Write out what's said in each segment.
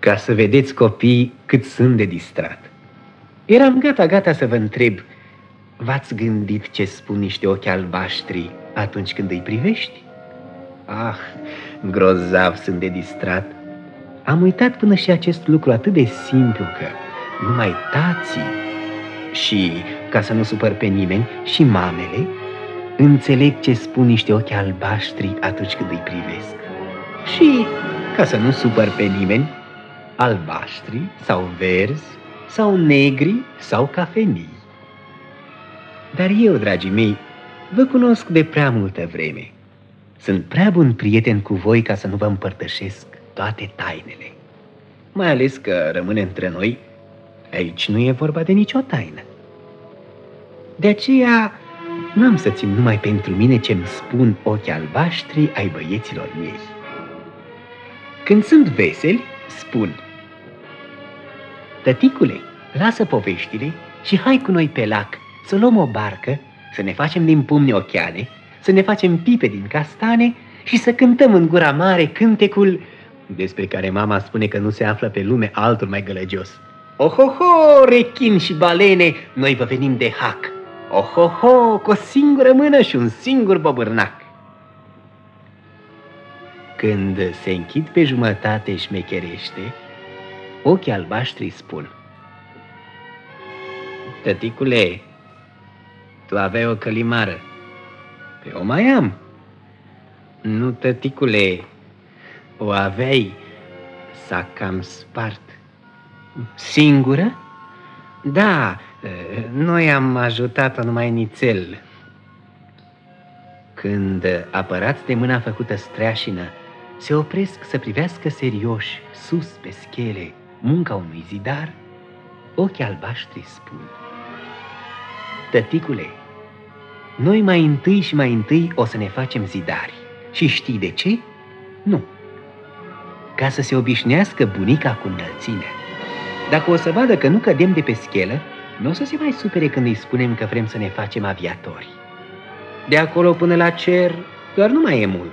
Ca să vedeți, copii, cât sunt de distrat. Eram gata să vă întreb, v-ați gândit ce spun niște ochi albaștri atunci când îi privești? Ah, grozav sunt de distrat. Am uitat până și acest lucru atât de simplu că numai tații și, ca să nu supăr pe nimeni, și mamele înțeleg ce spun niște ochi albaștri atunci când îi privesc. Și, ca să nu supăr pe nimeni, albaștri sau verzi sau negri sau cafenii. Dar eu, dragii mei, vă cunosc de prea multă vreme. Sunt prea bun prieten cu voi ca să nu vă împărtășesc toate tainele. Mai ales că rămâne între noi, aici nu e vorba de nicio taină. De aceea n-am să țin numai pentru mine ce-mi spun ochii albaștri ai băieților mei. Când sunt veseli, spun: tăticule, lasă poveștile și hai cu noi pe lac să luăm o barcă, să ne facem din pumni ocheane, să ne facem pipe din castane și să cântăm în gura mare cântecul despre care mama spune că nu se află pe lume altul mai gălăgios. Ohoho, rechin și balene, noi vă venim de hac. Ohoho, cu o singură mână și un singur bobârnac. Când se închid pe jumătate șmecherește, ochii albaștri spun: tăticule, tu aveai o călimară. Pe o mai am. Nu, tăticule, o aveai, s-a cam spart. Singură? Da, noi am ajutat-o numai nițel. Când apărați de mâna făcută streașină se opresc să privească serioși sus pe schele munca unui zidar, ochii albaștri spun: tăticule, noi mai întâi o să ne facem zidari. Și știi de ce? Nu. Ca să se obișnuiască bunica cu înălțimea. Dacă o să vadă că nu cădem de pe schelă, nu o să se mai supere când îi spunem că vrem să ne facem aviatori. De acolo până la cer doar nu mai e mult.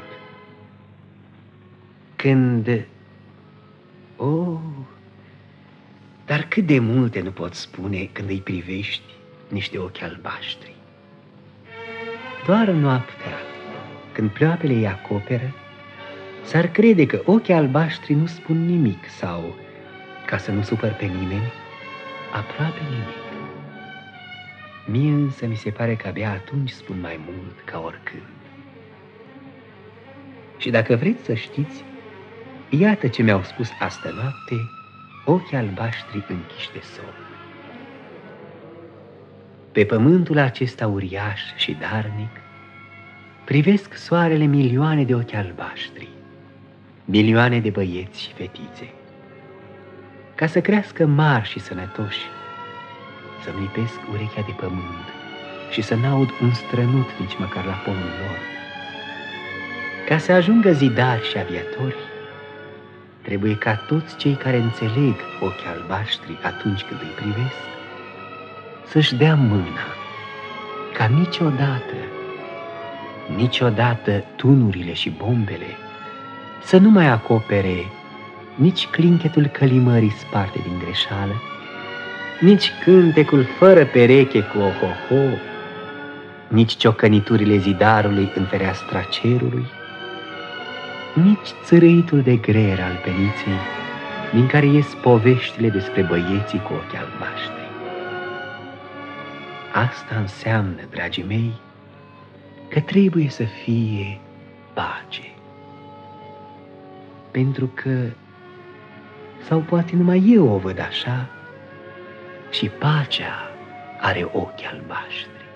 Când... Oh, dar cât de multe nu pot spune când îi privești niște ochi albaștri. Doar noaptea, când ploapele îi acoperă, s-ar crede că ochii albaștri nu spun nimic sau, ca să nu supăr pe nimeni, aproape nimic. Mie însă mi se pare că abia atunci spun mai mult ca oricând. Și dacă vreți să știți, iată ce mi-au spus astă noapte ochii albaștri închiși de somn. Pe pământul acesta uriaș și darnic privesc soarele milioane de ochi albaștri, milioane de băieți și fetițe. Ca să crească mari și sănătoși, să-mi lipesc urechea de pământ și să n-aud un strănut nici măcar la polul lor. Ca să ajungă zidari și aviatori, trebuie ca toți cei care înțeleg ochii albaștri atunci când îi privesc, să-și dea mâna, ca niciodată tunurile și bombele să nu mai acopere nici clinchetul călimării sparte din greșeală, nici cântecul fără pereche cu ohoho, nici ciocăniturile zidarului în fereastra cerului, nici țărâitul de greier al peniței din care ies poveștile despre băieții cu ochi albaștri. Asta înseamnă, dragii mei, că trebuie să fie pace. Pentru că, sau poate numai eu o văd așa, și pacea are ochi albaștri.